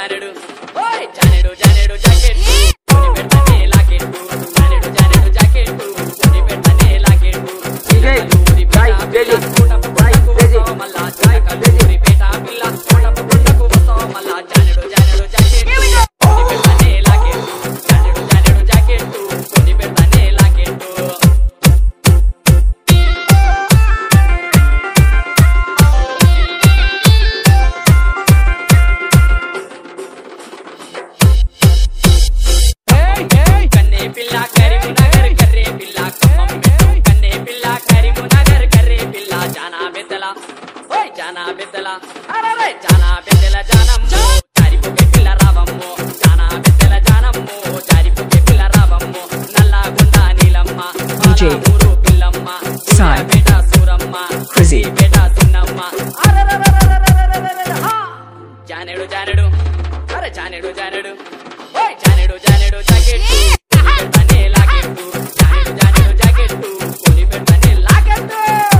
జానెడు ఓయ్ జానెడు జానెడు జాకెట్ కొని పెడతానే లాకెట్ జానెడు జానెడు జాకెట్ కొని పెడతానే లాకెట్ ఊరి పేట పిల్ల కోటపు కొండకు వస్తావు మల్లా ఊరి పేట పిల్ల కోటపు కొండకు వస్తావు మల్లా జానెడు జానెడు జాకెట్ కొని పెడతానే లాకెట్ జానెడు జానెడు జాకెట్ కొని పెడతానే లాకెట్ పిల్ల కరీంనగర్ కర్రే పిల్ల ఖమ్మం కన్నే పిల్ల కరీంనగర్ కర్రే పిల్ల జానా బెద్దల ఓయ్ జానా బెద్దల అరే జానా బెద్దల జానమ్మో జారిపోకే పిల్ల రావమ్మో జానా బెద్దల జానమ్మో జారిపోకే పిల్ల రావమ్మో నల్లగుండ నీలమ్మ ఊరు పిల్లమ్మ బేట సూరమ్మ బేట సున్నమ్మ జానెడు జానెడు అరే జానెడు జానెడు ఓయ్ జానెడు జానెడు జాకెట్ పెడతానే లాకెట్ జానెడు జానెడు జాకెట్ కొని పెడతానే లాకెట్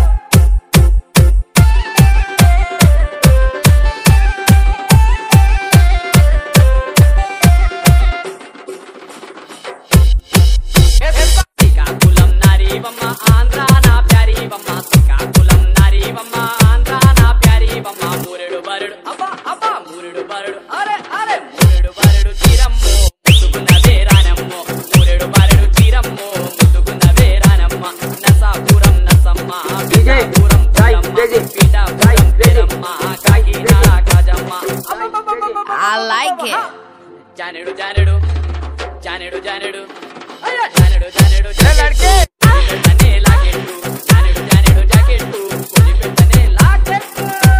శ్రీకాకుళం నారీవమ్మ ఆంధ్ర నా ప్యారీవమ్మ శ్రీకాకుళం నారీవమ్మ ఆంధ్ర నా ప్యారీవమ్మ మూరెడు బరుడు అబ్బా అబ్బా మూరెడు బరుడు అరే అరే మూరెడు బరుడు చీరమ్మో ముద్దుకున్నదే రానమ్మో మూరెడు బరుడు చీరమ్మో ముద్దుకున్నదే రానమ్మ నసాపురం నసమ్మ Pithapuram Pulamma Pithapuram Peramma Kakinada కాజమ్మ I like it. జానెడు జానెడు జానెడు జానెడు అయ్యా జానెడు జానెడు జాకెట్ పెడతానే లాకెట్ జానెడు జానెడు జాకెట్ కొని పెడతానే లాకెట్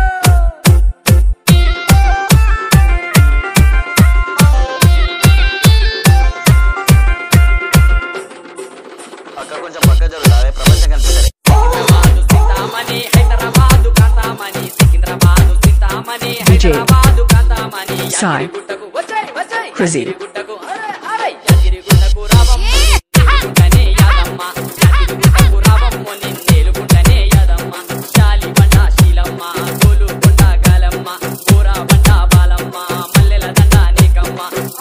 పక్క కొంచెం పక్క జరుగుతావే ప్రపంచం కనిపిస్తుంది హైదరాబాదు సీతామణి హైదరాబాదు కాంతామణి సికింద్రాబాదు సీతామణి హైదరాబాదు కాంతామణి యాదగిరిగుట్టకు వచ్చాయి వచ్చాయి యాదగిరిగుట్టకు అరే అరే యాదగిరిగుట్టకు రావమ్మ గుట్టనే యాదమ్మ యాదగిరిగుట్టకు రావమ్మ నిన్నేలుగుట్టనే యాదమ్మ శాలిబండ శీలమ్మ గోలుకొండ గాలమ్మ గోరాబండ బాలమ్మ మల్లెల దండ నీకమ్మ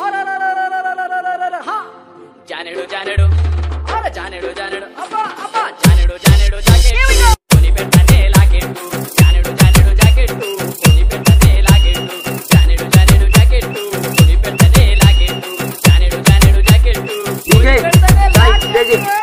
జానెడు జానెడు అరే జానెడు జానెడు అబ్బా అబ్బా జానెడు జానెడు జాకెట్ కొని పెడతానే లాకెట్ జానెడు జానెడు జాకెట్ కొని పెడతానే లాకెట్ జానెడు జానెడు జాకెట్ కొని పెడతానే లాకెట్ జానెడు జానెడు జాకెట్ కొని పెడతానే లాకెట్